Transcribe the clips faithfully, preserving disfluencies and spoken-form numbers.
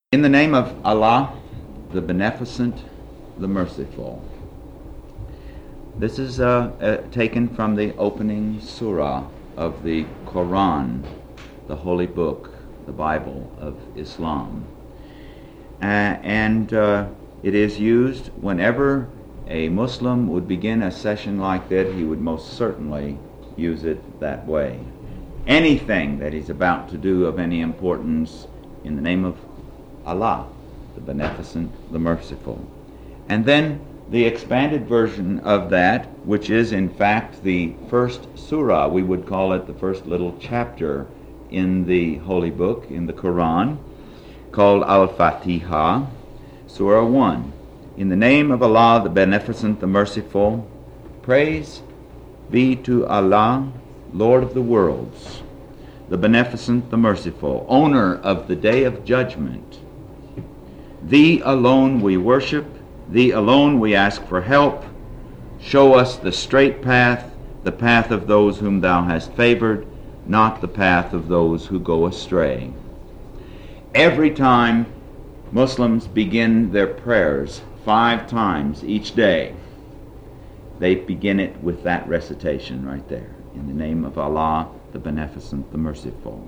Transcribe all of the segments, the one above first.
In the name of Allah, the Beneficent, the Merciful. This is uh, uh, taken from the opening surah of the Quran, the holy book, the Bible of Islam. Uh, and uh, it is used whenever a Muslim would begin a session like that. He would most certainly use it that way. Anything that he's about to do of any importance, in the name of Allah, the Beneficent, the Merciful. And then the expanded version of that, which is in fact the first surah, we would call it the first little chapter in the Holy Book, in the Quran, called Al-Fatiha, Surah one. In the name of Allah, the Beneficent, the Merciful, praise be to Allah, Lord of the worlds, the Beneficent, the Merciful, owner of the Day of Judgment. Thee alone we worship, Thee alone we ask for help. Show us the straight path, the path of those whom Thou hast favored, not the path of those who go astray. Every time Muslims begin their prayers, five times each day, they begin it with that recitation right there. In the name of Allah, the Beneficent, the Merciful.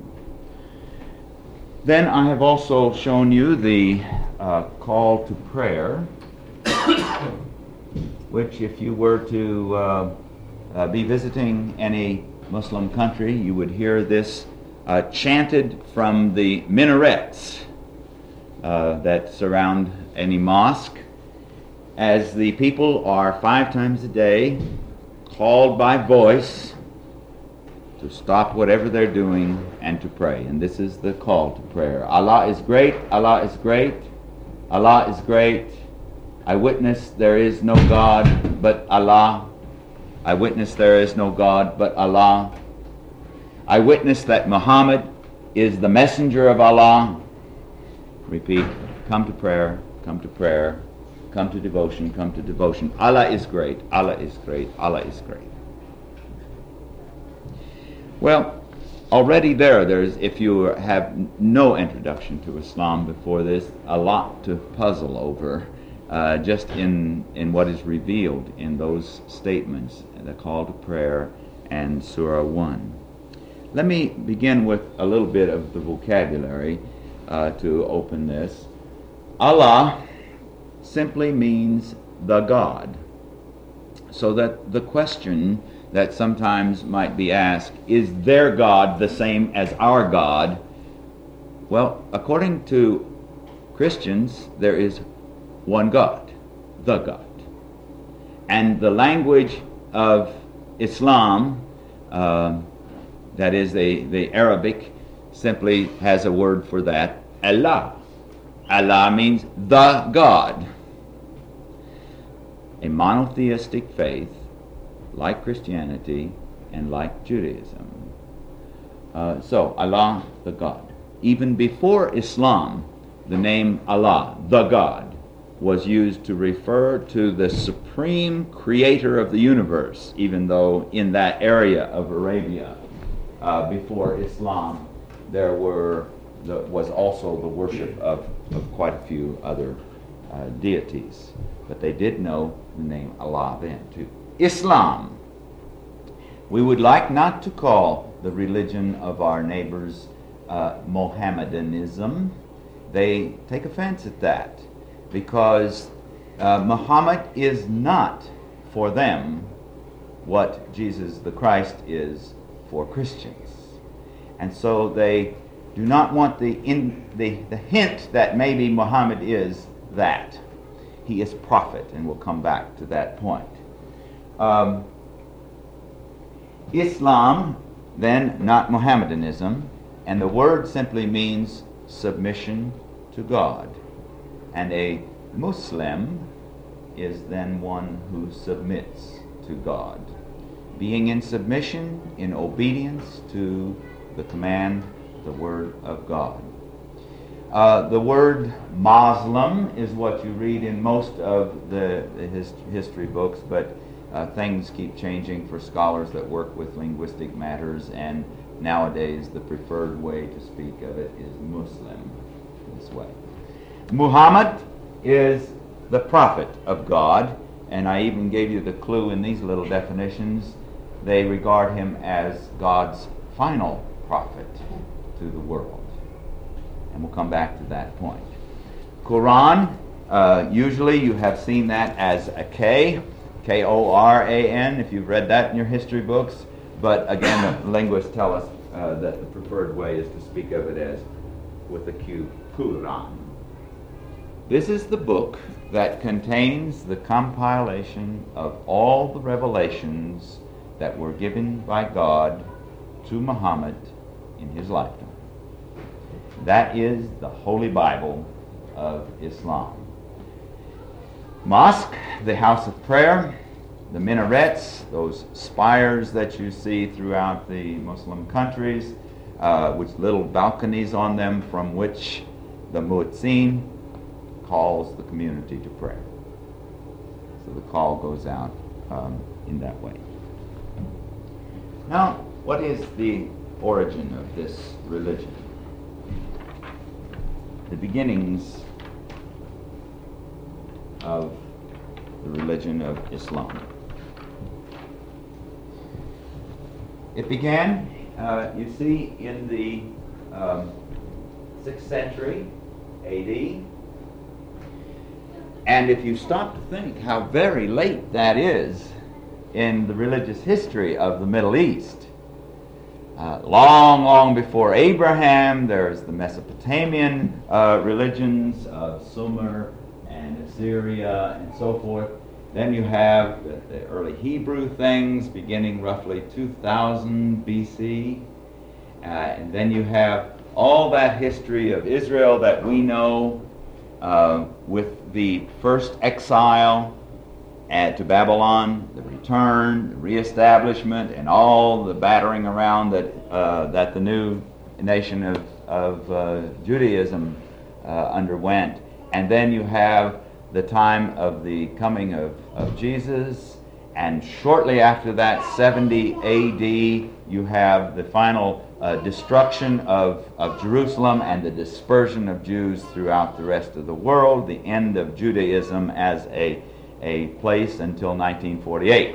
Then I have also shown you the uh, call to prayer, which if you were to uh, uh, be visiting any Muslim country, you would hear this uh, chanted from the minarets uh, that surround any mosque, as the people are five times a day called by voice to stop whatever they're doing and to pray. And this is the call to prayer. Allah is great, Allah is great, Allah is great. I witness there is no God but Allah. I witness there is no God but Allah. I witness that Muhammad is the messenger of Allah. Repeat, come to prayer, come to prayer, come to devotion, come to devotion. Allah is great, Allah is great, Allah is great. Well, already there, there's, if you have no introduction to Islam before this, a lot to puzzle over uh, just in, in what is revealed in those statements, the call to prayer and Surah one. Let me begin with a little bit of the vocabulary uh, to open this. Allah simply means the God. So that the question that sometimes might be asked, is their God the same as our God? Well, according to Christians, there is one God, the God. And the language of Islam, uh, that is the, the Arabic, simply has a word for that, Allah. Allah means the God. A monotheistic faith, like Christianity and like Judaism. Uh, so, Allah, the God. Even before Islam, the name Allah, the God, was used to refer to the supreme creator of the universe, even though in that area of Arabia, uh, before Islam, there were the, was also the worship of, of quite a few other uh, deities. But they did know the name Allah then, too. Islam. We would like not to call the religion of our neighbors uh, Mohammedanism. They take offense at that because uh, Muhammad is not for them what Jesus the Christ is for Christians. And so they do not want the, in, the, the hint that maybe Muhammad is that. He is prophet, and we'll come back to that point. Um, Islam, then, not Mohammedanism, and the word simply means submission to God. And a Muslim is then one who submits to God, being in submission, in obedience to the command, the word of God. Uh, the word Muslim is what you read in most of the, the his, history books, but uh, things keep changing for scholars that work with linguistic matters, and nowadays the preferred way to speak of it is Muslim, this way. Muhammad is the prophet of God, and I even gave you the clue in these little definitions. They regard him as God's final prophet to the world. And we'll come back to that point. Quran, uh, usually you have seen that as a K, K O R A N, if you've read that in your history books. But again, the linguists tell us uh, that the preferred way is to speak of it as with a Q, Quran. This is the book that contains the compilation of all the revelations that were given by God to Muhammad in his lifetime. That is the Holy Bible of Islam. Mosque, the house of prayer, the minarets, those spires that you see throughout the Muslim countries, uh, with little balconies on them from which the muezzin calls the community to prayer. So the call goes out um, in that way. Now, what is the origin of this religion? The beginnings of the religion of Islam. It began, uh, you see, in the um, sixth century A D. And if you stop to think how very late that is in the religious history of the Middle East, uh, long, long before Abraham, there's the Mesopotamian uh, religions of Sumer and Assyria and so forth. Then you have the, the early Hebrew things beginning roughly two thousand B C. Uh, and then you have all that history of Israel that we know uh, with the first exile uh, to Babylon, the return, the reestablishment, and all the battering around that uh, that the new nation of, of uh, Judaism uh, underwent. And then you have the time of the coming of, of Jesus, and shortly after that, seventy A D, you have the final uh, destruction of, of Jerusalem and the dispersion of Jews throughout the rest of the world, the end of Judaism as a, a place until nineteen forty-eight.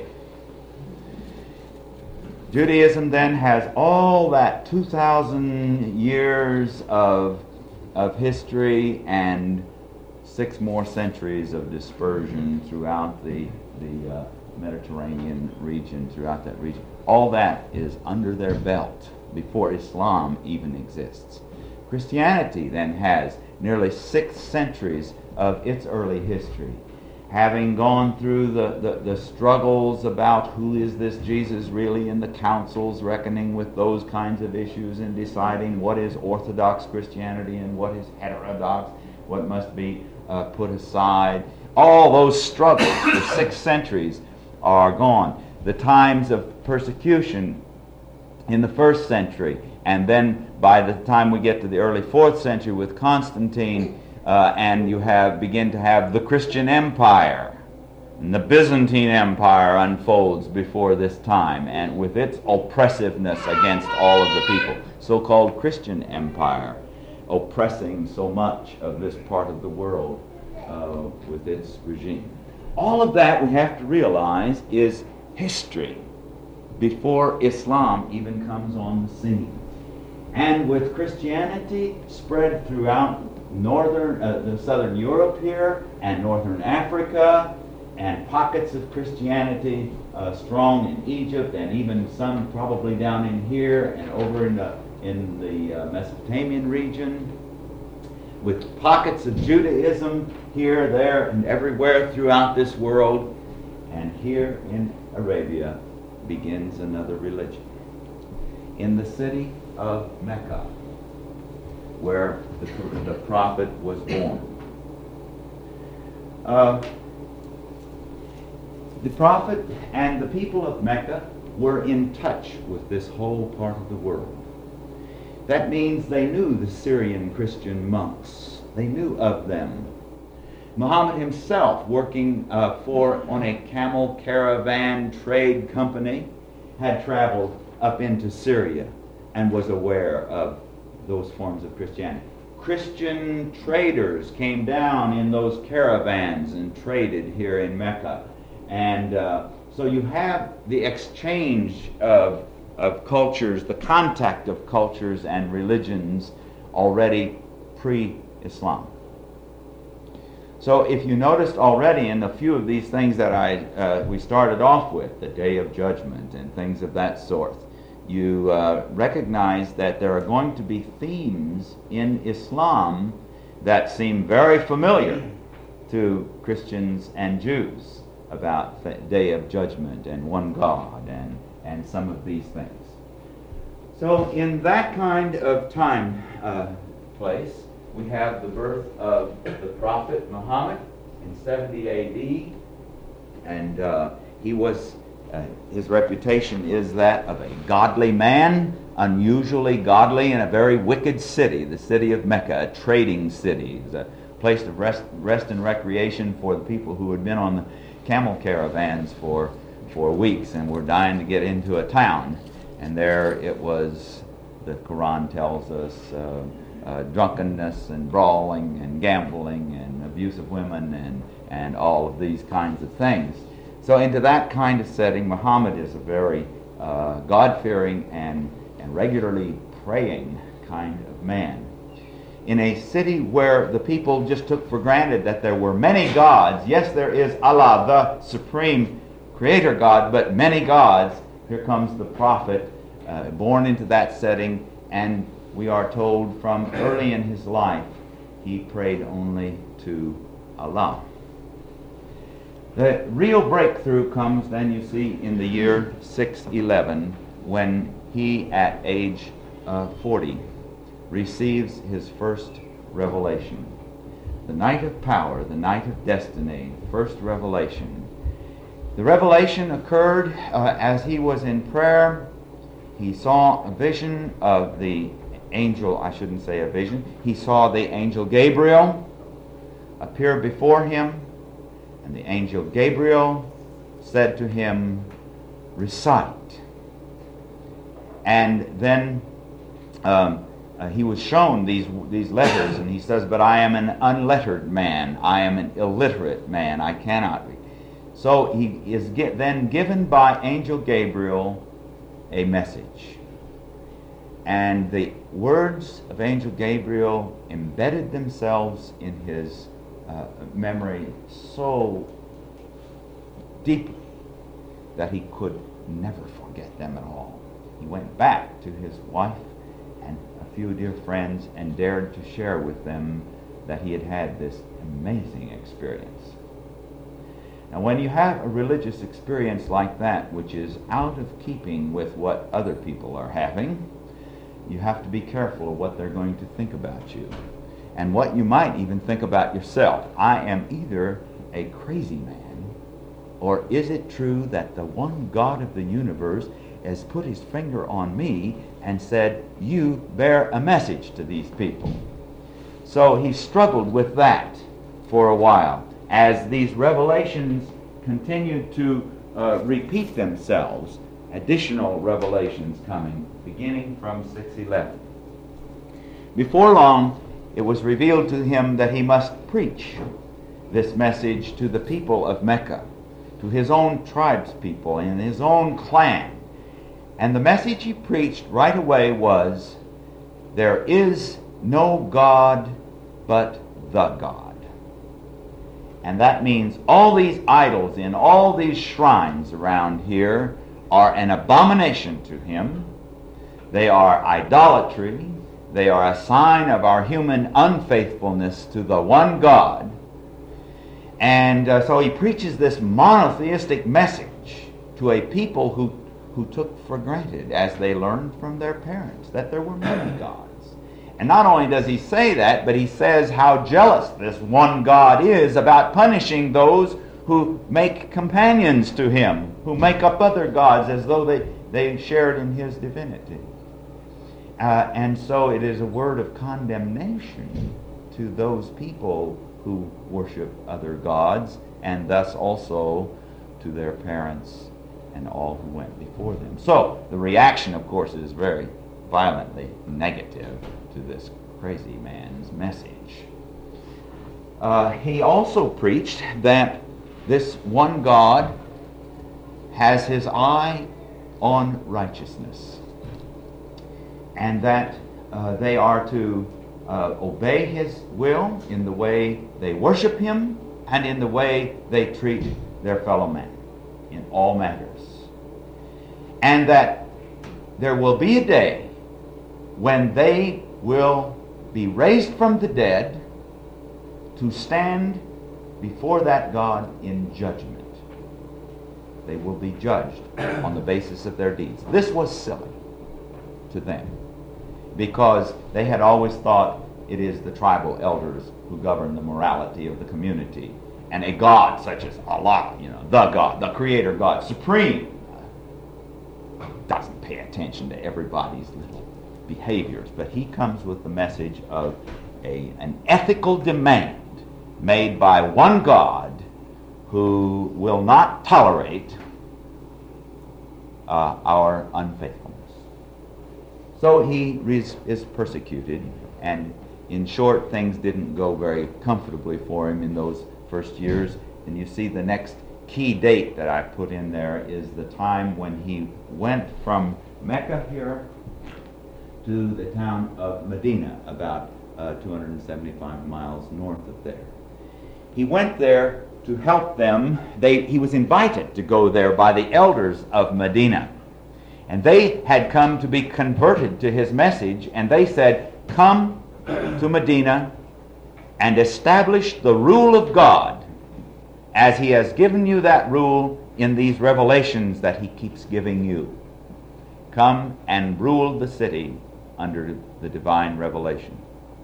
Judaism then has all that two thousand years of, of history and six more centuries of dispersion throughout the, the uh, Mediterranean region, throughout that region. All that is under their belt before Islam even exists. Christianity then has nearly six centuries of its early history, having gone through the, the, the struggles about who is this Jesus really in the councils, reckoning with those kinds of issues and deciding what is Orthodox Christianity and what is heterodox, what must be uh, put aside. All those struggles for six centuries are gone. The times of persecution in the first century, and then by the time we get to the early fourth century with Constantine, uh, and you have begin to have the Christian Empire, and the Byzantine Empire unfolds before this time, and with its oppressiveness against all of the people, so-called Christian Empire, oppressing so much of this part of the world uh, with its regime. All of that, we have to realize, is history before Islam even comes on the scene. And with Christianity spread throughout northern, uh, the southern Europe here, and northern Africa, and pockets of Christianity uh, strong in Egypt, and even some probably down in here and over in the in the uh, Mesopotamian region, with pockets of Judaism here, there, and everywhere throughout this world. And here in Arabia begins another religion. In the city of Mecca, where the, the prophet was born. Uh, the prophet and the people of Mecca were in touch with this whole part of the world. That means they knew the Syrian Christian monks. They knew of them. Muhammad himself, working uh, for on a camel caravan trade company, had traveled up into Syria and was aware of those forms of Christianity. Christian traders came down in those caravans and traded here in Mecca. And uh, so you have the exchange of, of cultures, the contact of cultures and religions already pre-Islam. So if you noticed already in a few of these things that I uh, we started off with, the Day of Judgment and things of that sort, you uh, recognize that there are going to be themes in Islam that seem very familiar to Christians and Jews about the Day of Judgment and one God and, and some of these things. So in that kind of time uh, place, we have the birth of the Prophet Muhammad in seventy A D, and uh, he was Uh, his reputation is that of a godly man, unusually godly in a very wicked city, the city of Mecca, a trading city. It's a place of rest, rest and recreation for the people who had been on the camel caravans for, for weeks and were dying to get into a town. And there it was, the Quran tells us, uh, uh, drunkenness and brawling and gambling and abuse of women and, and all of these kinds of things. So into that kind of setting, Muhammad is a very uh, God-fearing and, and regularly praying kind of man. In a city where the people just took for granted that there were many gods, yes, there is Allah, the supreme creator God, but many gods, here comes the prophet uh, born into that setting, and we are told from early in his life, he prayed only to Allah. The real breakthrough comes then, you see, in the year six eleven, when he, at age uh, forty, receives his first revelation. The night of power, the night of destiny, first revelation. The revelation occurred uh, as he was in prayer. He saw a vision of the angel, I shouldn't say a vision, he saw the angel Gabriel appear before him. And the angel Gabriel said to him, recite. And then um, uh, he was shown these these letters, and he says, but I am an unlettered man. I am an illiterate man. I cannot read. So he is get, then given by angel Gabriel a message. And the words of angel Gabriel embedded themselves in his Uh, memory so deeply that he could never forget them at all. He went back to his wife and a few dear friends and dared to share with them that he had had this amazing experience. Now, when you have a religious experience like that, which is out of keeping with what other people are having, you have to be careful of what they're going to think about you. And what you might even think about yourself. I am either a crazy man, or is it true that the one God of the universe has put his finger on me and said, you bear a message to these people? So he struggled with that for a while as these revelations continued to uh, repeat themselves, additional revelations coming, beginning from six eleven. Before long, it was revealed to him that he must preach this message to the people of Mecca, to his own tribespeople and his own clan. And the message he preached right away was, there is no God but the God. And that means all these idols in all these shrines around here are an abomination to him. They are idolatry. They are a sign of our human unfaithfulness to the one God. And uh, so he preaches this monotheistic message to a people who, who took for granted, as they learned from their parents, that there were many gods. And not only does he say that, but he says how jealous this one God is about punishing those who make companions to him, who make up other gods as though they, they shared in his divinity. Uh, and so it is a word of condemnation to those people who worship other gods, and thus also to their parents and all who went before them. So the reaction, of course, is very violently negative to this crazy man's message. Uh, he also preached that this one God has his eye on righteousness, and that uh, they are to uh, obey his will in the way they worship him and in the way they treat their fellow man in all matters. And that there will be a day when they will be raised from the dead to stand before that God in judgment. They will be judged on the basis of their deeds. This was silly to them, because they had always thought it is the tribal elders who govern the morality of the community, and a God such as Allah, you know, the God, the Creator God, supreme, doesn't pay attention to everybody's little behaviors. But he comes with the message of a, an ethical demand made by one God who will not tolerate uh, our unfaithfulness. So he is, is persecuted, and in short, things didn't go very comfortably for him in those first years. And you see the next key date that I put in there is the time when he went from Mecca here to the town of Medina, about uh, two hundred seventy-five miles north of there. He went there to help them. They, he was invited to go there by the elders of Medina. And they had come to be converted to his message, and they said, "Come to Medina and establish the rule of God as he has given you that rule in these revelations that he keeps giving you. Come and rule the city under the divine revelation."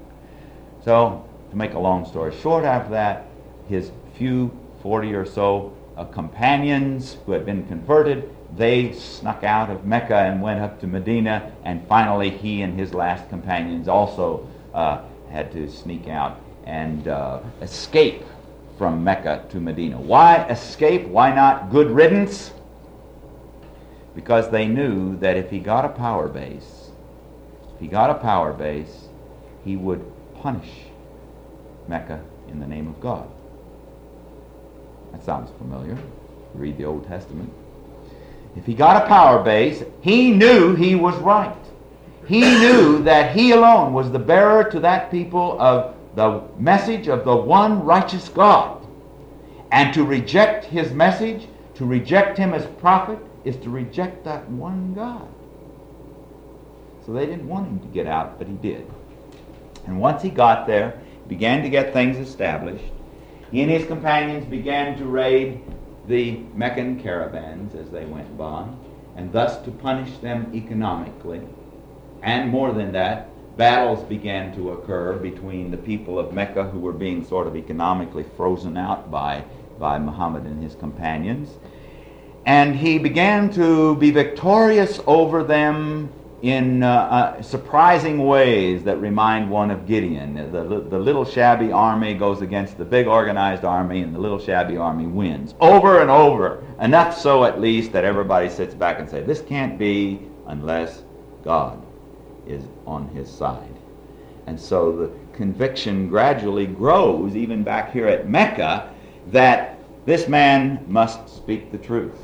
So, to make a long story short, after that, his few forty or so uh, companions who had been converted, they snuck out of Mecca and went up to Medina, and finally he and his last companions also uh, had to sneak out and uh, escape from Mecca to Medina. Why escape? Why not good riddance? Because they knew that if he got a power base, if he got a power base, he would punish Mecca in the name of God. That sounds familiar. Read the Old Testament. If he got a power base, he knew he was right. He knew that he alone was the bearer to that people of the message of the one righteous God. And to reject his message, to reject him as prophet, is to reject that one God. So they didn't want him to get out, but he did. And once he got there, began to get things established, he and his companions began to raid the Meccan caravans as they went by, and thus to punish them economically. And more than that, battles began to occur between the people of Mecca, who were being sort of economically frozen out by, by Muhammad and his companions. And he began to be victorious over them in uh, uh, surprising ways that remind one of Gideon. The, the little shabby army goes against the big organized army, and the little shabby army wins over and over. Enough so, at least, that everybody sits back and says, this can't be unless God is on his side. And so the conviction gradually grows, even back here at Mecca, that this man must speak the truth.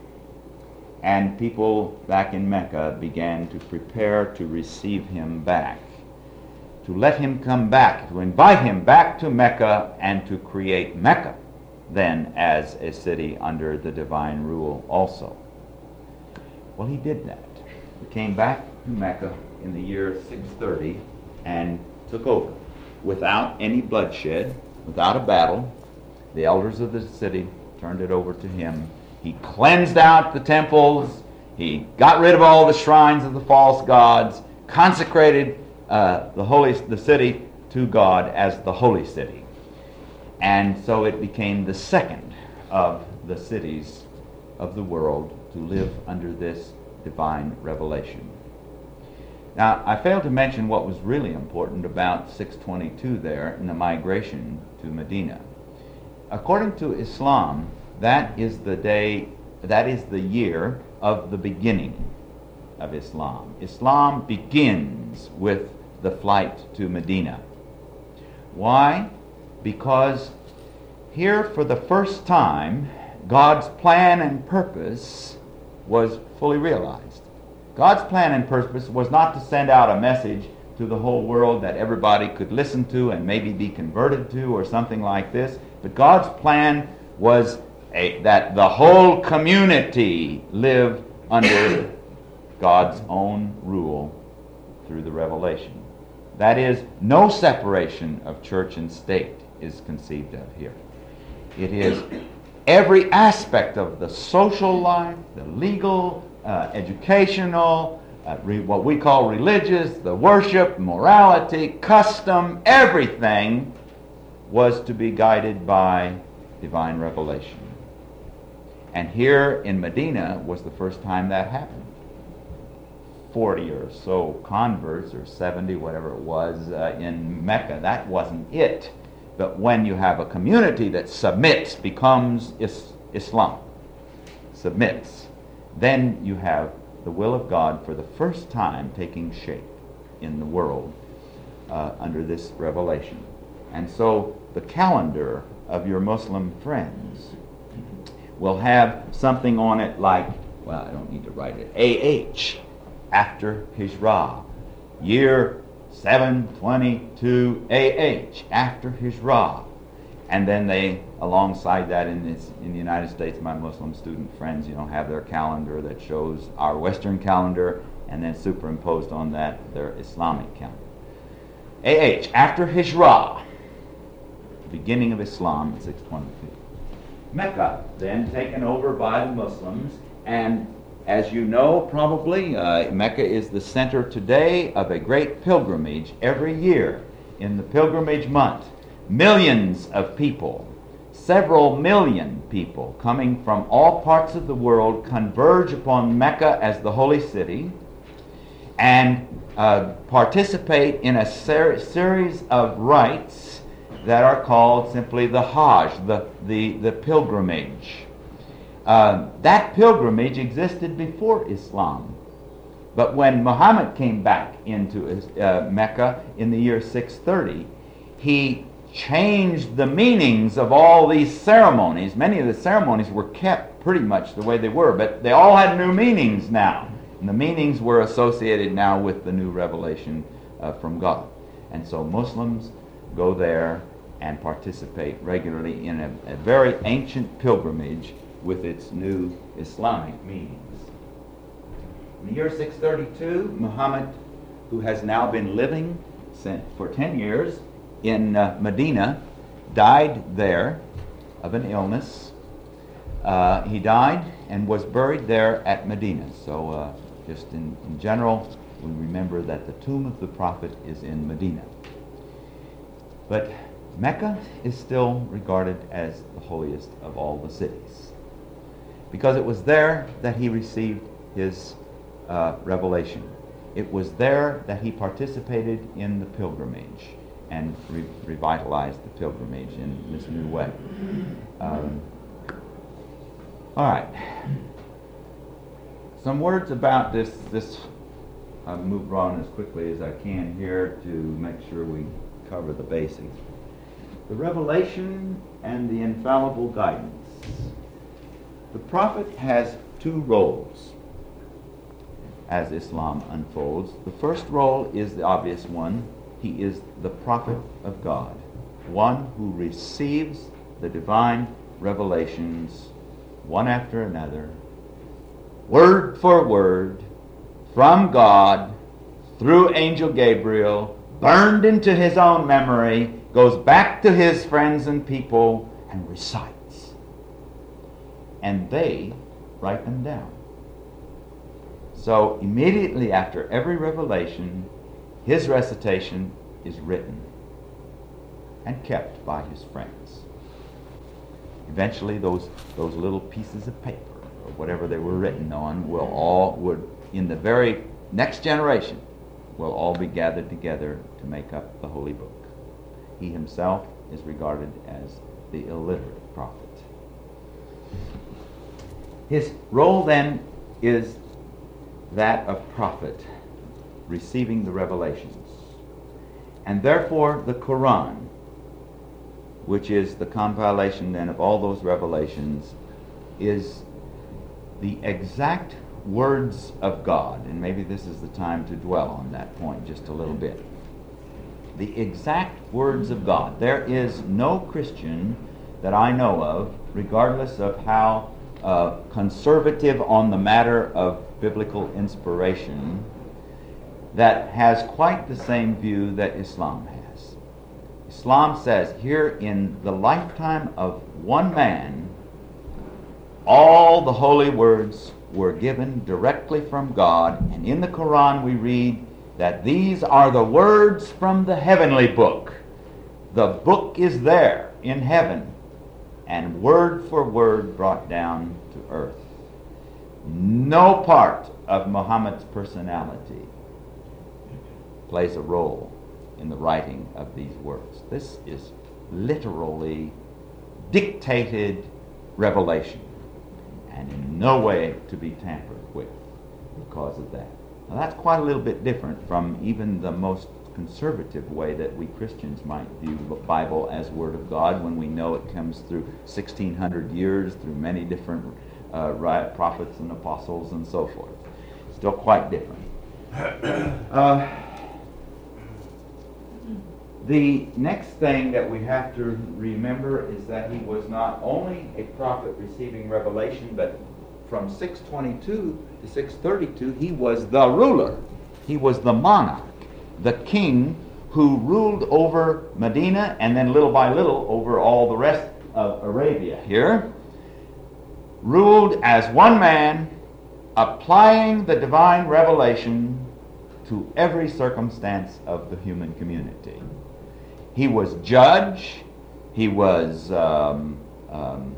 And people back in Mecca began to prepare to receive him back, to let him come back, to invite him back to Mecca, and to create Mecca then as a city under the divine rule also. Well, he did that. He came back to Mecca in the year six thirty and took over without any bloodshed, without a battle. The elders of the city turned it over to him. He cleansed out the temples. He got rid of all the shrines of the false gods, consecrated uh, the holy the city to God as the holy city. And so it became the second of the cities of the world to live under this divine revelation. Now, I failed to mention what was really important about six twenty-two there in the migration to Medina. According to Islam, that is the day, that is the year of the beginning of Islam. Islam begins with the flight to Medina. Why? Because here for the first time, God's plan and purpose was fully realized. God's plan and purpose was not to send out a message to the whole world that everybody could listen to and maybe be converted to or something like this, but God's plan was a, that the whole community live under God's own rule through the revelation. That is, no separation of church and state is conceived of here. It is every aspect of the social life, the legal, uh, educational, uh, re- what we call religious, the worship, morality, custom, everything was to be guided by divine revelation. And here in Medina was the first time that happened. Forty or so converts, or seventy, whatever it was, uh, in Mecca, that wasn't it. But when you have a community that submits, becomes is- Islam, submits, then you have the will of God for the first time taking shape in the world uh, under this revelation. And so the calendar of your Muslim friends will have something on it like, well, I don't need to write it, A H, after Hijrah, year seven twenty-two A H, after Hijrah. And then they, alongside that in this, in the United States, my Muslim student friends, you know, have their calendar that shows our Western calendar, and then superimposed on that their Islamic calendar. A H, after Hijrah, beginning of Islam at six twenty-two. Mecca, then taken over by the Muslims, and as you know probably, uh, Mecca is the center today of a great pilgrimage every year in the pilgrimage month. Millions of people, several million people coming from all parts of the world converge upon Mecca as the holy city and uh, participate in a ser- series of rites that are called simply the Hajj, the, the, the pilgrimage. Uh, that pilgrimage existed before Islam. But when Muhammad came back into uh, Mecca in the year six thirty, he changed the meanings of all these ceremonies. Many of the ceremonies were kept pretty much the way they were, but they all had new meanings now. And the meanings were associated now with the new revelation uh, from God. And so Muslims go there and participate regularly in a, a very ancient pilgrimage with its new Islamic meanings. In the year six thirty-two, Muhammad, who has now been living since, for ten years in uh, Medina, died there of an illness. Uh, he died and was buried there at Medina. So uh, just in, in general, we remember that the tomb of the Prophet is in Medina. But Mecca is still regarded as the holiest of all the cities, because it was there that he received his uh, revelation. It was there that he participated in the pilgrimage and re- revitalized the pilgrimage in this new way. Um, all right. Some words about this. This I'll move on as quickly as I can here to make sure we cover the basics. The revelation and the infallible guidance. The prophet has two roles as Islam unfolds. The first role is the obvious one. He is the prophet of God, one who receives the divine revelations one after another, word for word, from God, through Angel Gabriel, burned into his own memory, goes back to his friends and people, and recites. And they write them down. So immediately after every revelation, his recitation is written and kept by his friends. Eventually those, those little pieces of paper, or whatever they were written on, will all, would, in the very next generation, will all be gathered together to make up the Holy Book. He himself is regarded as the illiterate prophet. His role then is that of prophet, receiving the revelations. And therefore the Quran, which is the compilation then of all those revelations, is the exact words of God. And maybe this is the time to dwell on that point just a little bit. The exact words of God. There is no Christian that I know of, regardless of how uh, conservative on the matter of biblical inspiration, that has quite the same view that Islam has. Islam says here, in the lifetime of one man, all the holy words were given directly from God, and in the Quran we read that these are the words from the heavenly book. The book is there in heaven, and word for word brought down to earth. No part of Muhammad's personality plays a role in the writing of these words. This is literally dictated revelation, and in no way to be tampered with because of that. Now that's quite a little bit different from even the most conservative way that we Christians might view the Bible as Word of God, when we know it comes through sixteen hundred years, through many different uh, prophets and apostles and so forth. Still quite different. Uh, the next thing that we have to remember is that he was not only a prophet receiving revelation, but from six twenty-two to six thirty-two, he was the ruler. He was the monarch, the king who ruled over Medina, and then little by little over all the rest of Arabia here. Ruled as one man, applying the divine revelation to every circumstance of the human community. He was judge, he was um, um,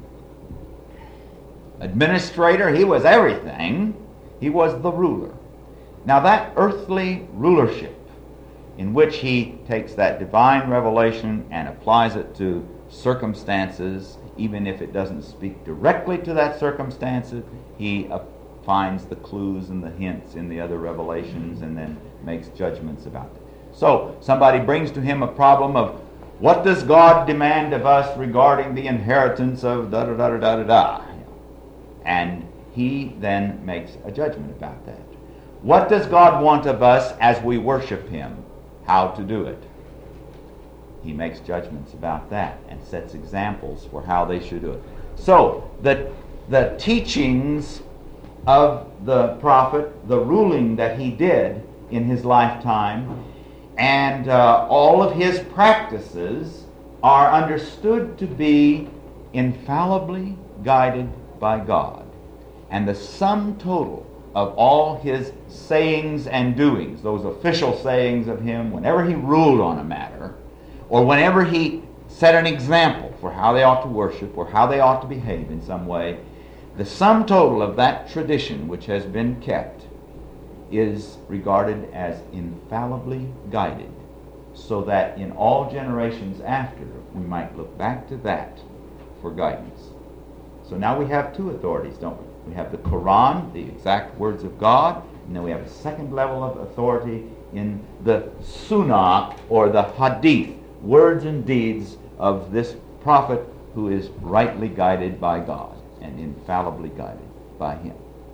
administrator, he was everything. He was the ruler. Now that earthly rulership, in which he takes that divine revelation and applies it to circumstances, even if it doesn't speak directly to that circumstances, he uh, finds the clues and the hints in the other revelations and then makes judgments about it. So somebody brings to him a problem of, what does God demand of us regarding the inheritance of da da da da da da da? And he then makes a judgment about that. What does God want of us as we worship him? How to do it? He makes judgments about that and sets examples for how they should do it. So the, the teachings of the prophet, the ruling that he did in his lifetime, and uh, all of his practices are understood to be infallibly guided by God. And the sum total of all his sayings and doings, those official sayings of him whenever he ruled on a matter, or whenever he set an example for how they ought to worship or how they ought to behave in some way, the sum total of that tradition which has been kept is regarded as infallibly guided, so that in all generations after, we might look back to that for guidance. So now we have two authorities, don't we? We have the Quran, the exact words of God, and then we have a second level of authority in the Sunnah, or the Hadith, words and deeds of this prophet who is rightly guided by God and infallibly guided by him.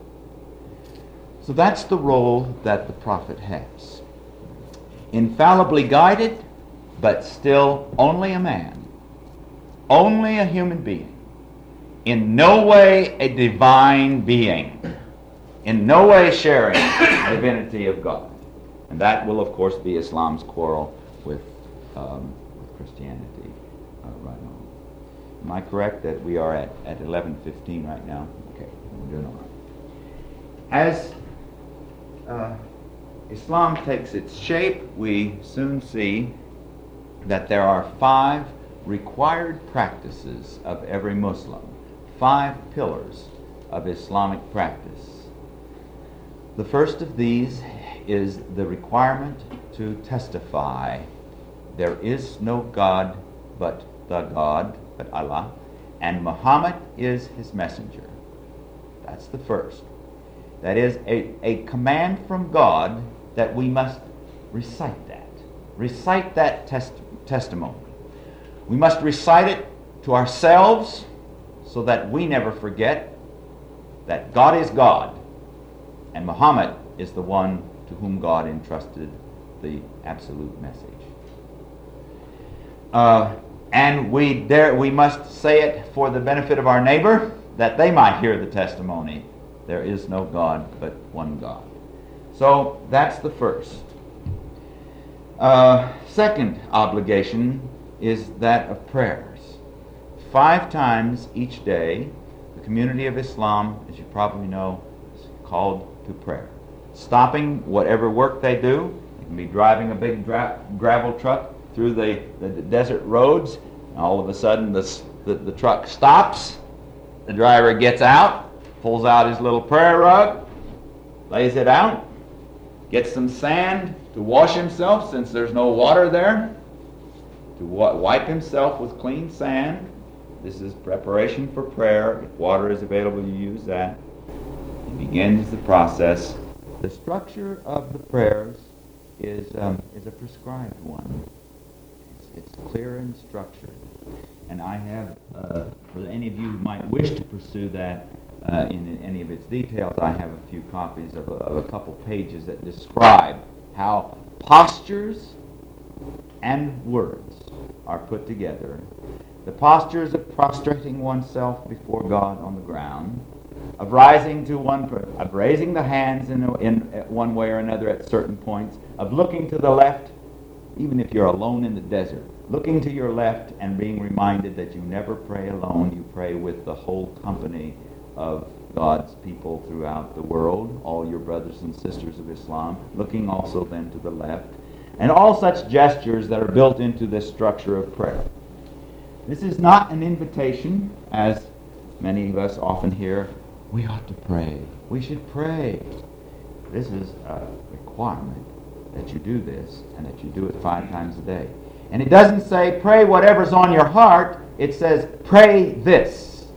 So that's the role that the prophet has. Infallibly guided, but still only a man, only a human being. In no way a divine being, in no way sharing the divinity of God. And that will, of course, be Islam's quarrel with, um, with Christianity uh, right on. Am I correct that we are at, at eleven fifteen right now? Okay, we're doing all right. As uh, Islam takes its shape, we soon see that there are five required practices of every Muslim. Five pillars of Islamic practice. The first of these is the requirement to testify there is no God but the God, but Allah, and Muhammad is his messenger. That's the first. That is a, a command from God that we must recite that. recite that test- testimony. We must recite it to ourselves so that we never forget that God is God and Muhammad is the one to whom God entrusted the absolute message. Uh, and we dare, we must say it for the benefit of our neighbor, that they might hear the testimony. There is no God but one God. So that's the first. Uh, second obligation is that of prayers. Five times each day, the community of Islam, as you probably know, is called to prayer. Stopping whatever work they do. They can be driving a big dra- gravel truck through the, the, the desert roads. And all of a sudden the, the, the truck stops. The driver gets out, pulls out his little prayer rug, lays it out, gets some sand to wash himself since there's no water there, to wa- wipe himself with clean sand. This is preparation for prayer. If water is available, you use that. He begins the process. The structure of the prayers is um, is a prescribed one. It's, it's clear and structured. And I have, uh, for any of you who might wish to pursue that uh, in any of its details, I have a few copies of a, of a couple pages that describe how postures and words are put together. The postures of prostrating oneself before God on the ground, of rising to one, of raising the hands in, in one way or another at certain points, of looking to the left, even if you're alone in the desert, looking to your left and being reminded that you never pray alone, you pray with the whole company of God's people throughout the world, all your brothers and sisters of Islam, looking also then to the left, and all such gestures that are built into this structure of prayer. This is not an invitation, as many of us often hear, we ought to pray, we should pray. This is a requirement that you do this, and that you do it five times a day. And it doesn't say, pray whatever's on your heart, it says, pray this.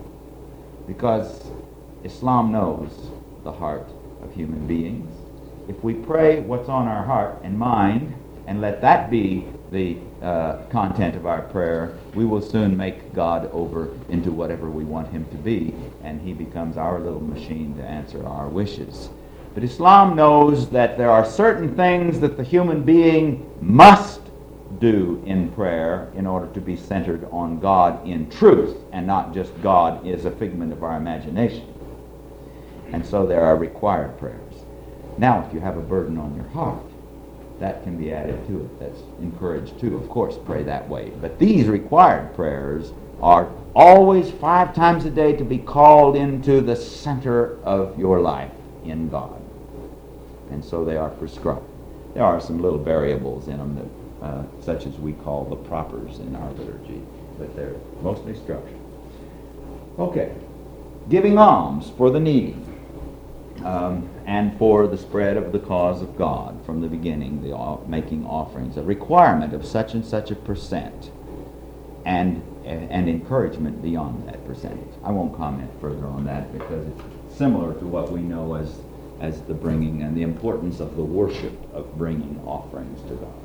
Because Islam knows the heart of human beings. If we pray what's on our heart and mind, and let that be the uh, content of our prayer, we will soon make God over into whatever we want him to be, and he becomes our little machine to answer our wishes. But Islam knows that there are certain things that the human being must do in prayer in order to be centered on God in truth, and not just God is a figment of our imagination. And so there are required prayers. Now, if you have a burden on your heart, that can be added to it. That's encouraged too. Of course, pray that way. But these required prayers are always five times a day to be called into the center of your life in God. And so they are prescribed. There are some little variables in them, that, uh, such as we call the propers in our liturgy, but they're mostly structured. Okay. Giving alms for the needy. Um, and for the spread of the cause of God from the beginning, the uh, making offerings, a requirement of such and such a percent, and and encouragement beyond that percentage. I won't comment further on that because it's similar to what we know as as the bringing and the importance of the worship of bringing offerings to God.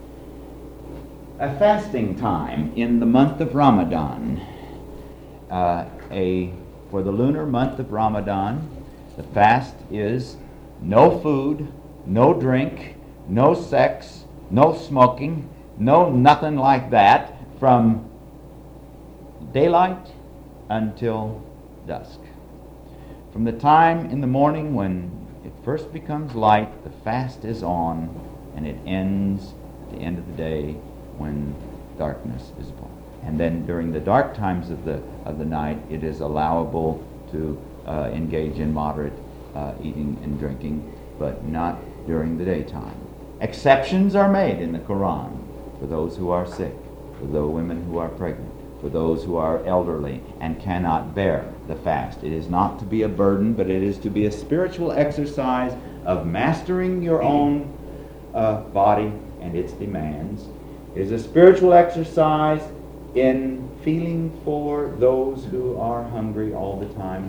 A fasting time in the month of Ramadan, uh, a for the lunar month of Ramadan. The fast is no food, no drink, no sex, no smoking, no nothing like that from daylight until dusk. From the time in the morning when it first becomes light, the fast is on, and it ends at the end of the day when darkness is upon. And then during the dark times of the of the night, it is allowable to Uh, engage in moderate uh, eating and drinking, but not during the daytime. Exceptions are made in the Quran for those who are sick, for the women who are pregnant, for those who are elderly and cannot bear the fast. It is not to be a burden, but it is to be a spiritual exercise of mastering your own uh, body and its demands. It is a spiritual exercise in feeling for those who are hungry all the time,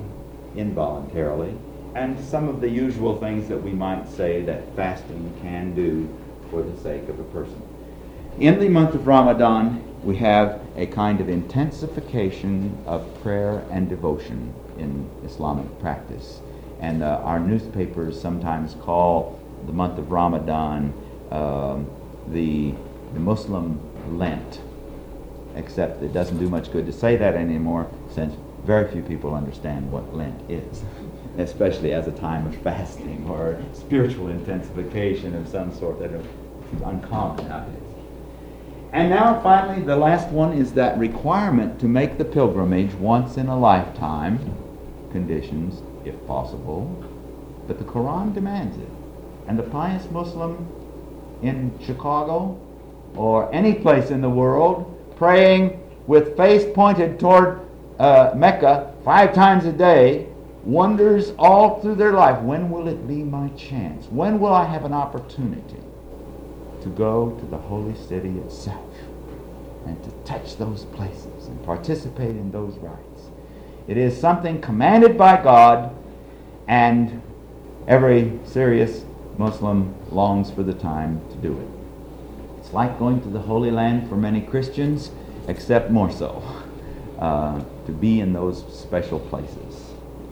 involuntarily, and some of the usual things that we might say that fasting can do for the sake of a person. In the month of Ramadan, we have a kind of intensification of prayer and devotion in Islamic practice. And uh, our newspapers sometimes call the month of Ramadan um, the, the Muslim Lent, except it doesn't do much good to say that anymore, since very few people understand what Lent is, especially as a time of fasting or spiritual intensification of some sort that is uncommon nowadays. And now finally the last one is that requirement to make the pilgrimage once in a lifetime, conditions if possible, but the Quran demands it. And the pious Muslim in Chicago or any place in the world praying with face pointed toward uh, Mecca five times a day wonders all through their life, when will it be my chance? When will I have an opportunity to go to the holy city itself and to touch those places and participate in those rites? It is something commanded by God, and every serious Muslim longs for the time to do it. It's like going to the Holy Land for many Christians, except more so, uh, to be in those special places.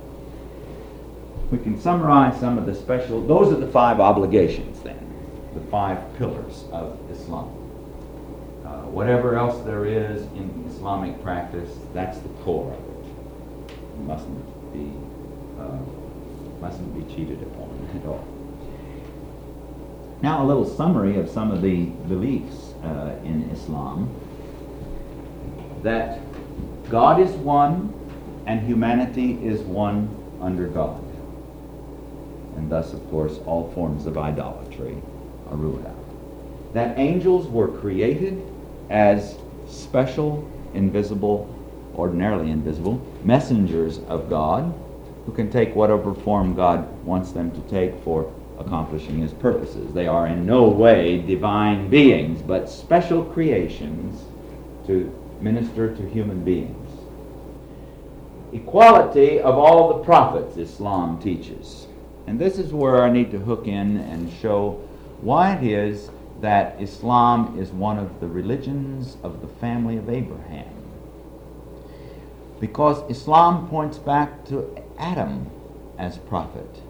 We can summarize some of the special, those are the five obligations then, the five pillars of Islam. Uh, whatever else there is in Islamic practice, that's the core of it. It mustn't be, uh, mustn't be cheated upon at all. Now a little summary of some of the beliefs uh, in Islam. That God is one and humanity is one under God. And thus, of course, all forms of idolatry are ruled out. That angels were created as special, invisible, ordinarily invisible, messengers of God who can take whatever form God wants them to take for accomplishing His purposes. They are in no way divine beings, but special creations to minister to human beings. Equality of all the prophets, Islam teaches. And this is where I need to hook in and show why it is that Islam is one of the religions of the family of Abraham. Because Islam points back to Adam as prophet,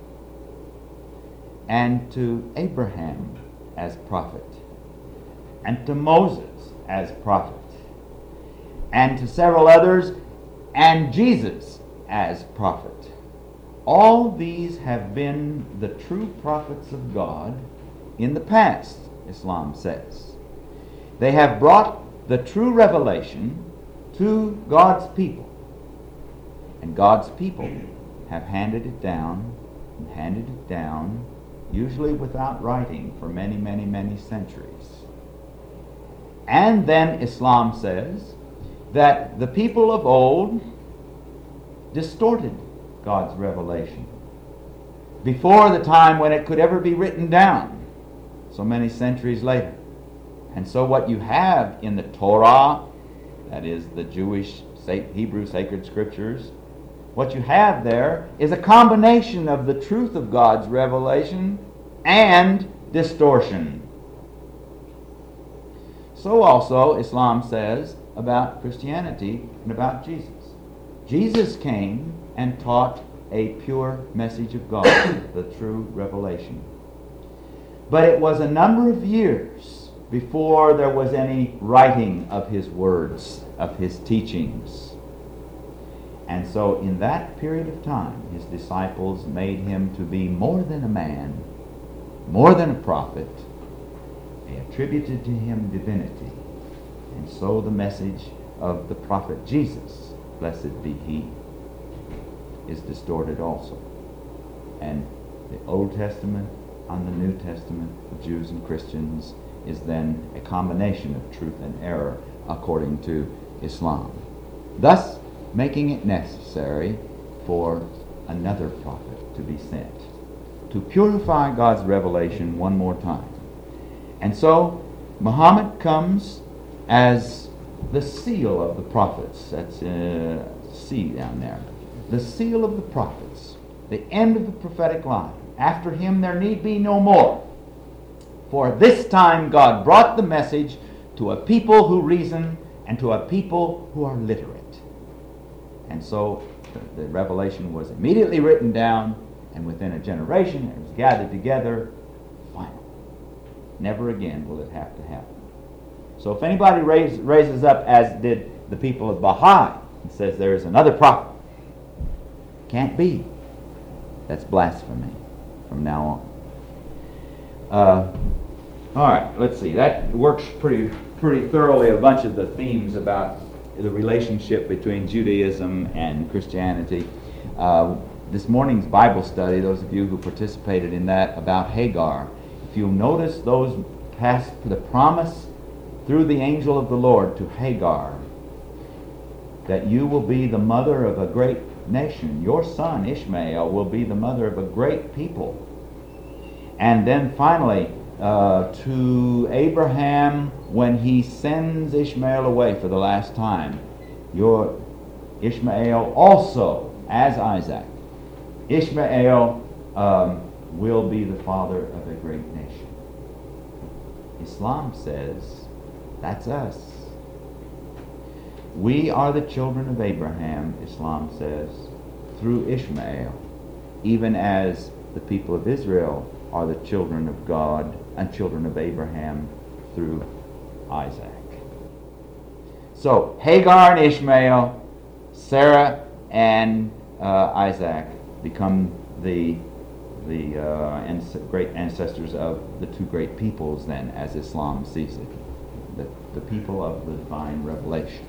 and to Abraham as prophet, and to Moses as prophet, and to several others, and Jesus as prophet. All these have been the true prophets of God in the past, Islam says. They have brought the true revelation to God's people. And God's people have handed it down and handed it down, usually without writing, for many, many, many centuries. And then Islam says that the people of old distorted God's revelation before the time when it could ever be written down, so many centuries later. And so what you have in the Torah, that is the Jewish Hebrew sacred scriptures, what you have there is a combination of the truth of God's revelation and distortion. So also Islam says about Christianity and about Jesus. Jesus came and taught a pure message of God, the true revelation. But it was a number of years before there was any writing of His words, of His teachings. And so in that period of time, His disciples made Him to be more than a man, more than a prophet. They attributed to Him divinity. And so the message of the prophet Jesus, blessed be He, is distorted also. And the Old Testament and the New Testament of Jews and Christians is then a combination of truth and error according to Islam, thus making it necessary for another prophet to be sent to purify God's revelation one more time. And so Muhammad comes as the seal of the prophets. That's uh, C down there. The seal of the prophets, the end of the prophetic line. After him there need be no more. For this time God brought the message to a people who reason and to a people who are literate. And so the, the revelation was immediately written down, and within a generation it was gathered together. Final. Never again will it have to happen. So if anybody raise, raises up, as did the people of Baha'i, and says there is another prophet, can't be. That's blasphemy from now on. Uh, all right, let's see. That works pretty pretty thoroughly a bunch of the themes about the relationship between Judaism and Christianity. Uh, this morning's Bible study, those of you who participated in that, about Hagar, if you'll notice those past the promise through the angel of the Lord to Hagar, that you will be the mother of a great nation. Your son Ishmael will be the mother of a great people. And then finally, uh, to Abraham, when he sends Ishmael away for the last time, your Ishmael also, as Isaac, Ishmael um, will be the father of a great nation. Islam says, that's us. We are the children of Abraham, Islam says, through Ishmael, even as the people of Israel are the children of God and children of Abraham through Isaac. So Hagar and Ishmael, Sarah and uh, Isaac become the the uh, ans- great ancestors of the two great peoples then, as Islam sees it, the, the people of the divine revelation.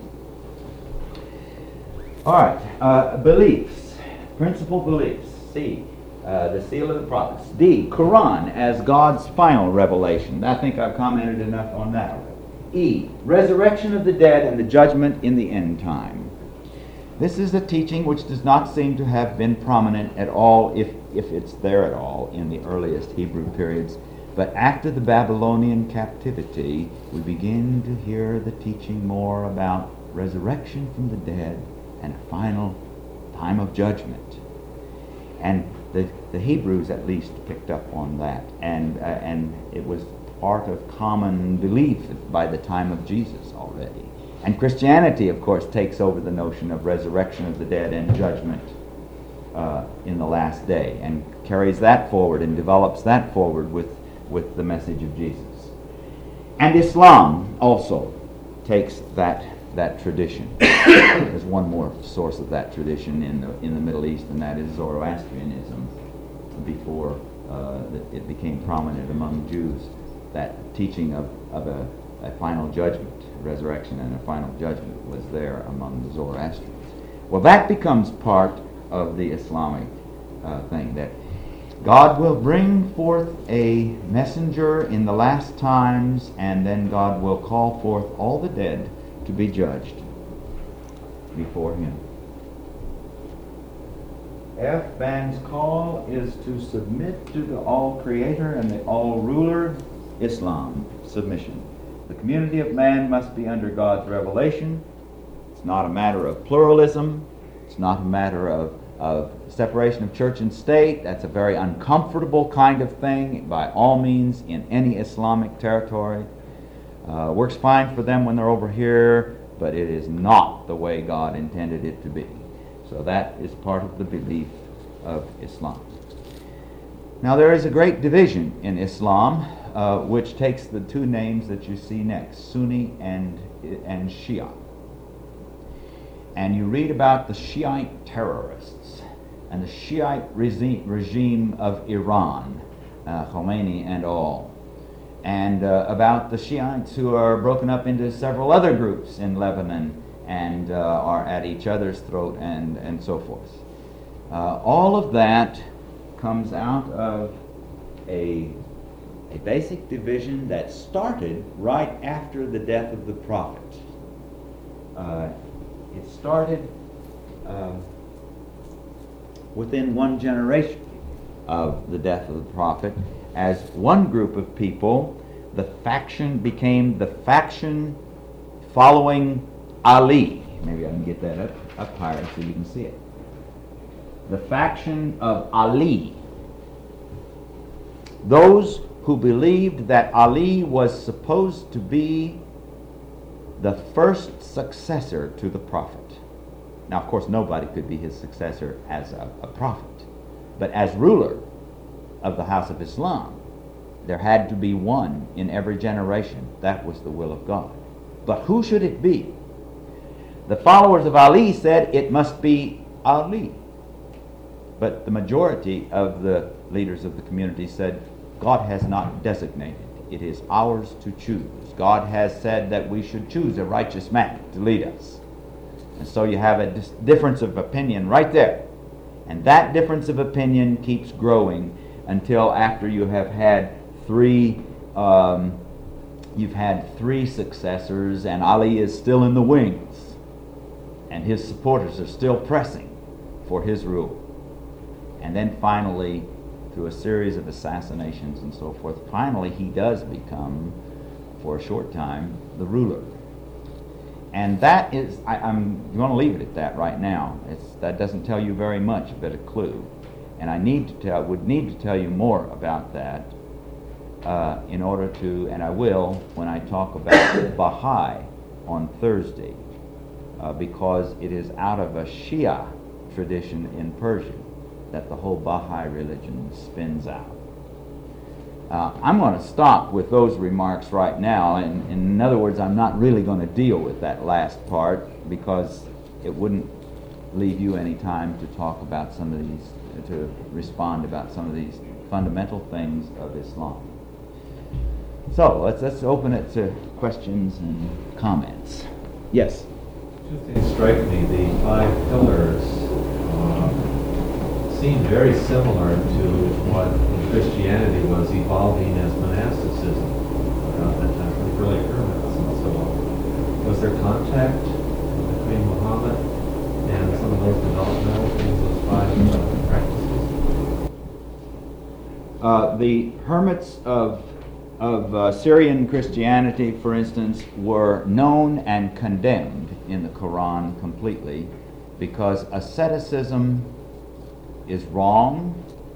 All right, uh, beliefs, principal beliefs. C, uh, the seal of the prophets. D, Quran as God's final revelation. I think I've commented enough on that already. E, resurrection of the dead and the judgment in the end time. This is a teaching which does not seem to have been prominent at all, if, if it's there at all, in the earliest Hebrew periods. But after the Babylonian captivity, we begin to hear the teaching more about resurrection from the dead and a final time of judgment. And the, the Hebrews at least picked up on that, and uh, and it was part of common belief by the time of Jesus already. And Christianity, of course, takes over the notion of resurrection of the dead and judgment uh, in the last day, and carries that forward and develops that forward with, with the message of Jesus. And Islam also takes that that tradition. There's one more source of that tradition in the in the Middle East, and that is Zoroastrianism. Before uh, it became prominent among Jews, that teaching of, of a, a final judgment, resurrection and a final judgment, was there among the Zoroastrians. Well, that becomes part of the Islamic uh, thing, that God will bring forth a messenger in the last times, and then God will call forth all the dead to be judged before him. F. Band's call is to submit to the all-creator and the all-ruler, Islam, submission. The community of man must be under God's revelation. It's not a matter of pluralism. It's not a matter of, of separation of church and state. That's a very uncomfortable kind of thing, by all means, in any Islamic territory. Uh, works fine for them when they're over here, but it is not the way God intended it to be. So that is part of the belief of Islam. Now there is a great division in Islam, uh, which takes the two names that you see next, Sunni and, and Shia. And you read about the Shiite terrorists and the Shiite regime, regime of Iran, uh, Khomeini and all. And uh, about the Shiites who are broken up into several other groups in Lebanon and uh, are at each other's throat, and, and so forth. Uh, all of that comes out of a, a basic division that started right after the death of the prophet. Uh, it started uh, within one generation of the death of the prophet, as one group of people, the faction became the faction following Ali. Maybe I can get that up, up higher so you can see it. The faction of Ali. Those who believed that Ali was supposed to be the first successor to the Prophet. Now, of course, nobody could be his successor as a, a prophet, but as ruler of the House of Islam, there had to be one in every generation. That was the will of God. But who should it be? The followers of Ali said it must be Ali. But the majority of the leaders of the community said, God has not designated. It is ours to choose. God has said that we should choose a righteous man to lead us. And so you have a dis- difference of opinion right there. And that difference of opinion keeps growing until after you have had three um, you've had three successors, and Ali is still in the wings. And his supporters are still pressing for his rule. And then finally, through a series of assassinations and so forth, finally he does become, for a short time, the ruler. And that is, I, I'm going to leave it at that right now. It's, that doesn't tell you very much, but a clue. And I need to tell, would need to tell you more about that uh, in order to, and I will, when I talk about Baha'i on Thursday, uh, because it is out of a Shia tradition in Persia that the whole Baha'i religion spins out. Uh, I'm going to stop with those remarks right now, and, and in other words, I'm not really going to deal with that last part because it wouldn't leave you any time to talk about some of these, to respond about some of these fundamental things of Islam. So let's let's open it to questions and comments. Yes. Two things strike me. The five pillars uh, seem very similar to what Christianity was evolving as monasticism around that time, with early hermits and so on. Was there contact between Muhammad and some of those developmental things, those five uh, practices? Uh, the hermits of of uh, Syrian Christianity, for instance, were known and condemned in the Quran completely because asceticism is wrong.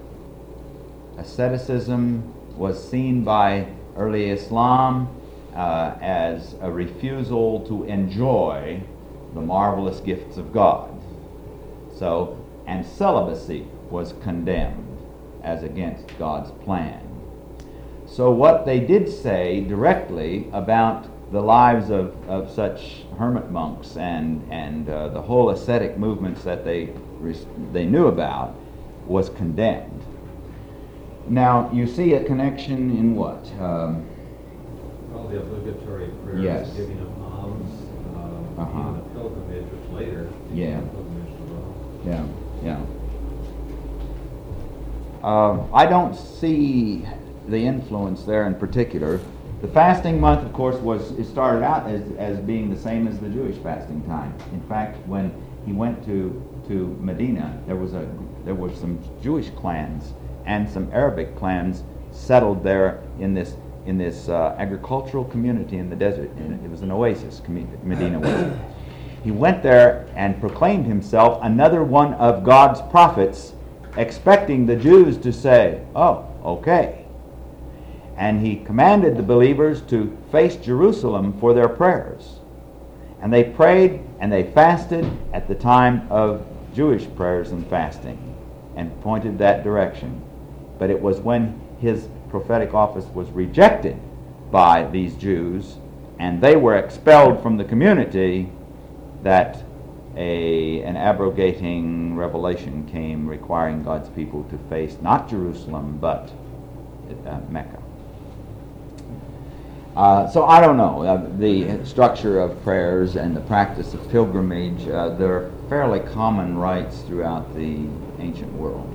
Asceticism was seen by early Islam uh, as a refusal to enjoy the marvelous gifts of God. So, and celibacy was condemned as against God's plan. So what they did say directly about the lives of, of such hermit monks and, and uh, the whole ascetic movements that they, they knew about was condemned. Now, you see a connection in what? Um, Well, the obligatory prayers, yes. giving of alms, uh, Uh-huh. even the pilgrimage, which later became Yeah. a pilgrimage to Rome. Yeah, yeah. Uh, I don't see the influence there in particular. The fasting month, of course, was it started out as, as being the same as the Jewish fasting time. In fact, when he went to, to Medina, there was a there were some Jewish clans and some Arabic clans settled there in this in this uh, agricultural community in the desert. And it was an oasis, Medina was. He went there and proclaimed himself another one of God's prophets, expecting the Jews to say, "Oh, okay." And he commanded the believers to face Jerusalem for their prayers. And they prayed and they fasted at the time of Jewish prayers and fasting and pointed that direction. But it was when his prophetic office was rejected by these Jews and they were expelled from the community that a an abrogating revelation came requiring God's people to face not Jerusalem but uh, Mecca. Uh, so I don't know, uh, the structure of prayers and the practice of pilgrimage, uh, they're fairly common rites throughout the ancient world.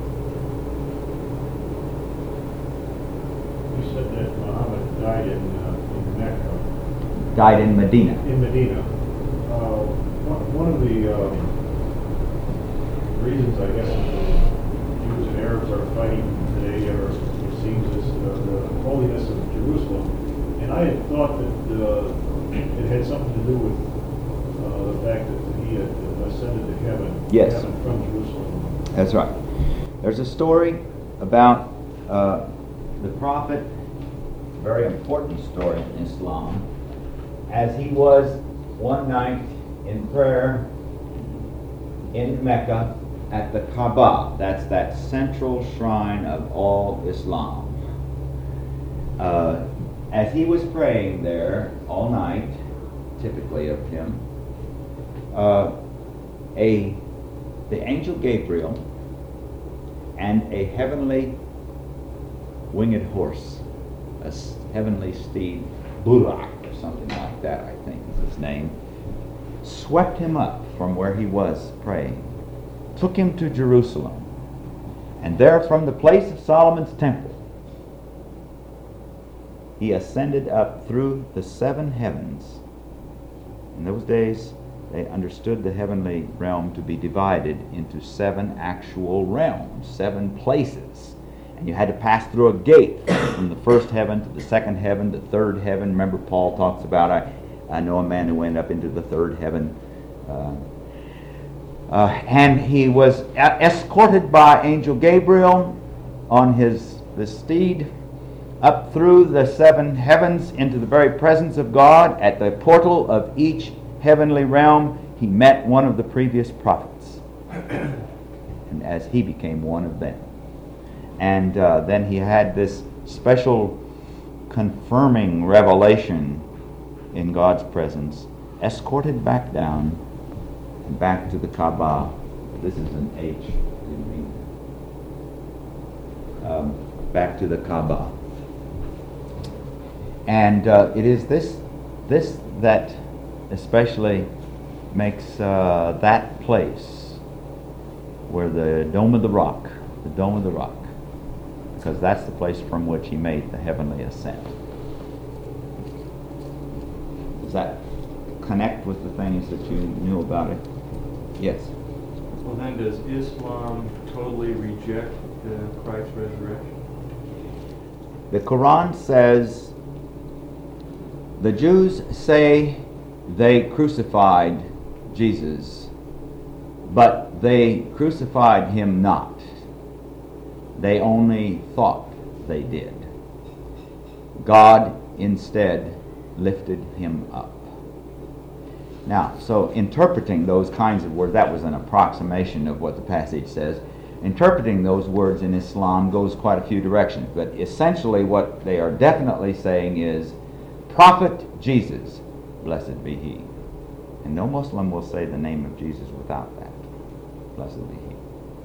You said that Muhammad died in, uh, in Mecca. Died in Medina. In Medina. Uh, one, one of the uh, reasons, I guess, the Jews and Arabs are fighting today, or it seems, is uh, the holiness of Jerusalem. And I had thought that uh, it had something to do with uh, the fact that he had ascended to heaven, Yes. heaven from Jerusalem. That's right. There's a story about uh, the prophet, very important story in Islam, as he was one night in prayer in Mecca at the Kaaba. That's that central shrine of all Islam. Uh, as he was praying there all night, typically of him, uh, a the angel Gabriel and a heavenly winged horse, a s- heavenly steed, Burak or something like that, I think is his name, swept him up from where he was praying, took him to Jerusalem, and there from the place of Solomon's temple he ascended up through the seven heavens. In those days they understood the heavenly realm to be divided into seven actual realms, seven places. And you had to pass through a gate from the first heaven to the second heaven, the third heaven. Remember, Paul talks about, I, I know a man who went up into the third heaven. Uh, uh, and he was a- escorted by angel Gabriel on his the steed up through the seven heavens into the very presence of God. At the portal of each heavenly realm, he met one of the previous prophets. And as he became one of them. And uh, then he had this special confirming revelation in God's presence, escorted back down and back to the Kaaba. This is an H, didn't mean that. Um, back to the Kaaba. And uh, it is this this that especially makes uh, that place where the Dome of the Rock, the Dome of the Rock, because that's the place from which he made the heavenly ascent. Does that connect with the things that you knew about it? Yes. Well, then, does Islam totally reject uh, Christ's resurrection? The Quran says the Jews say they crucified Jesus, but they crucified him not. They only thought they did. God instead lifted him up. Now, so interpreting those kinds of words, that was an approximation of what the passage says. Interpreting those words in Islam goes quite a few directions, but essentially what they are definitely saying is, Prophet Jesus, blessed be he. And no Muslim will say the name of Jesus without that. Blessed be he.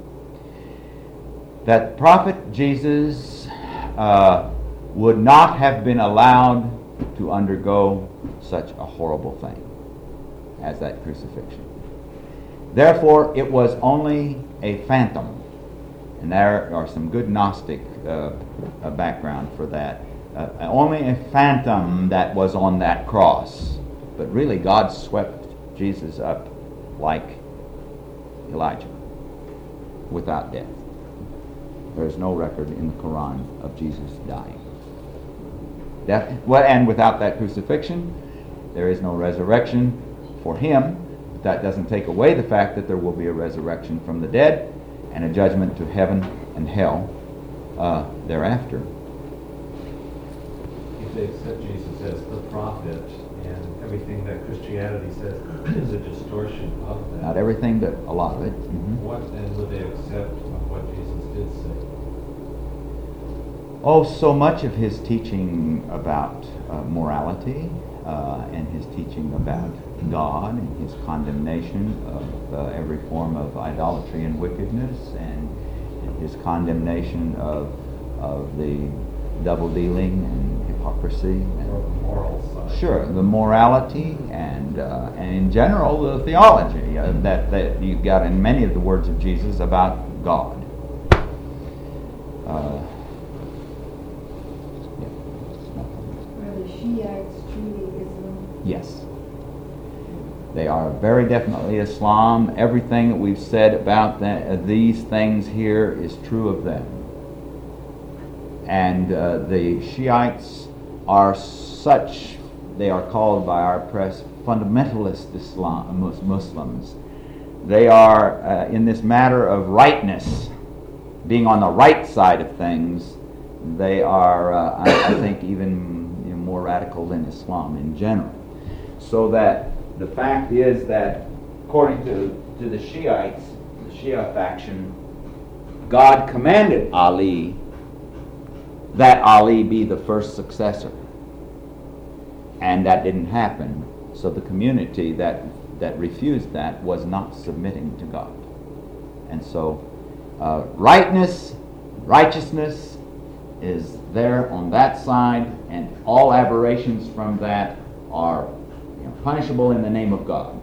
That Prophet Jesus uh, would not have been allowed to undergo such a horrible thing as that crucifixion. Therefore, it was only a phantom. And there are some good Gnostic uh, uh, background for that. Uh, only a phantom that was on that cross. But really, God swept Jesus up like Elijah, without death. There is no record in the Quran of Jesus dying. Death, well, and without that crucifixion, there is no resurrection for him. But that doesn't take away the fact that there will be a resurrection from the dead and a judgment to heaven and hell uh, thereafter. If they accept Jesus as the prophet, and everything that Christianity says is a distortion of that, Not everything, but a lot of it. Mhm. what then would they accept of what Jesus did say? Oh, so much of his teaching about uh, morality uh, and his teaching about God and his condemnation of uh, every form of idolatry and wickedness, and, and his condemnation of of the double dealing and hypocrisy. And Or the moral side? sure, the morality and uh, and in general the theology uh, that that you got in many of the words of Jesus about God. Uh, Are the Shiites truly Islam? Yes. They are very definitely Islam. Everything that we've said about that, uh, these things here is true of them. And uh, the Shiites are such, they are called by our press fundamentalist Islam, Mus- Muslims. They are, uh, in this matter of rightness, being on the right side of things, they are, uh, I, I think, even you know, more radical than Islam in general. So that the fact is that, according to, to the Shiites, the Shia faction, God commanded Ali that Ali be the first successor. And that didn't happen. So the community that, that refused that was not submitting to God. And so uh, rightness, righteousness is there on that side, and all aberrations from that are you know, punishable in the name of God.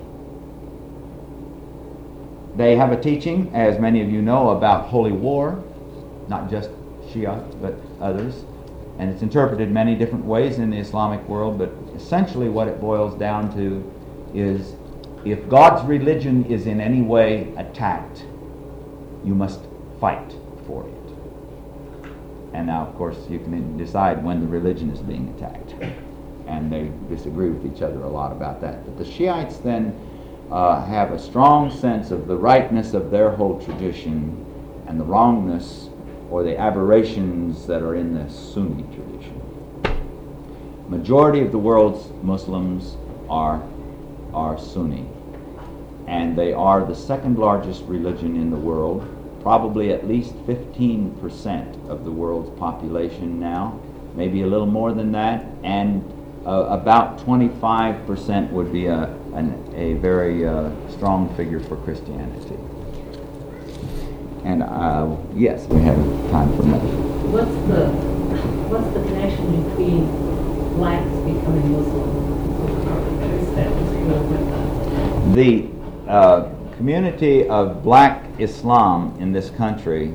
They have a teaching, as many of you know, about holy war, not just Shia, but others. And it's interpreted many different ways in the Islamic world, but essentially what it boils down to is if God's religion is in any way attacked, you must fight for it. And now, of course, you can decide when the religion is being attacked. And they disagree with each other a lot about that. But the Shiites then uh, have a strong sense of the rightness of their whole tradition and the wrongness or the aberrations that are in the Sunni tradition. Majority of the world's Muslims are, are Sunni. And they are the second largest religion in the world. Probably at least fifteen percent of the world's population now, maybe a little more than that, and uh, about twenty-five percent would be a, an, a very uh, strong figure for Christianity. And uh, yes, we have time for another. What's the what's the connection between blacks becoming Muslim? The uh, community of black Islam in this country,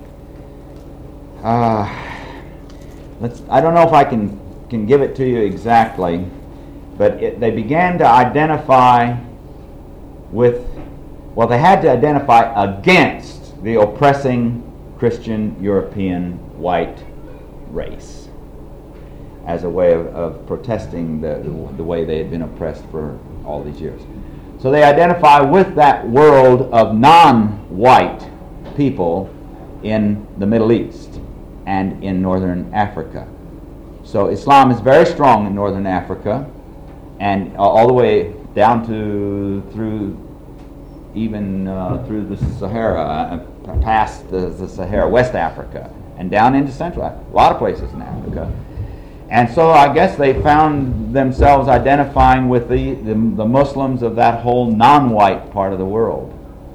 uh, let's. I don't know if I can can give it to you exactly, but it, they began to identify with. Well, they had to identify against the oppressing Christian European white race as a way of, of protesting the, the, the way they had been oppressed for all these years. So they identify with that world of non-white people in the Middle East and in Northern Africa. So Islam is very strong in Northern Africa and uh, all the way down to through even uh, through the Sahara, uh, past the, the Sahara, West Africa, and down into Central Africa, a lot of places in Africa. And so I guess they found themselves identifying with the, the, the Muslims of that whole non-white part of the world.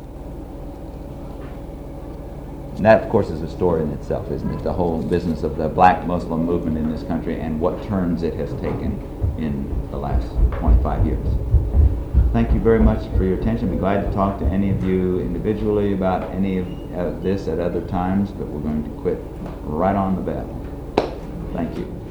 And that, of course, is a story in itself, isn't it? The whole business of the black Muslim movement in this country and what turns it has taken in the last twenty-five years. Thank you very much for your attention. I'd be glad to talk to any of you individually about any of uh, this at other times, but we're going to quit right on the bell. Thank you.